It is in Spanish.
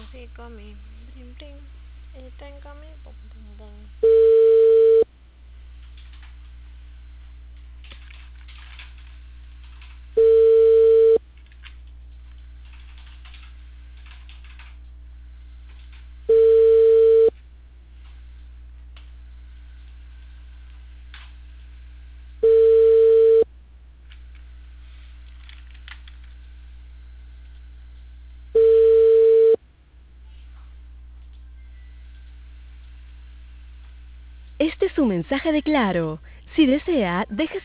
así con mi brim brim, y tengo mi bum bum bum. Este es un mensaje de Claro. Si desea, deje